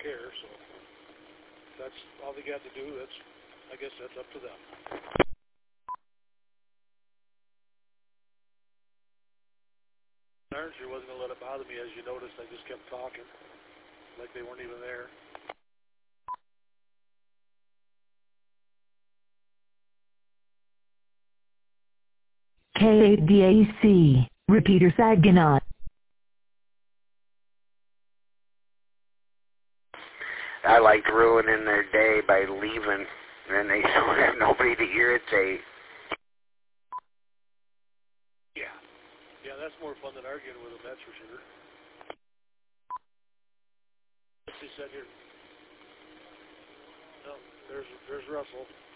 care. So if that's all they got to do, I guess that's up to them. I sure wasn't going to let it bother me. As you noticed, I just kept talking like they weren't even there. KADAC, Repeater Saginaw. I liked ruining their day by leaving, and then they don't have nobody to irritate. Yeah, that's more fun than arguing with them, that's for sure. Let's see, set here. No, there's Russell.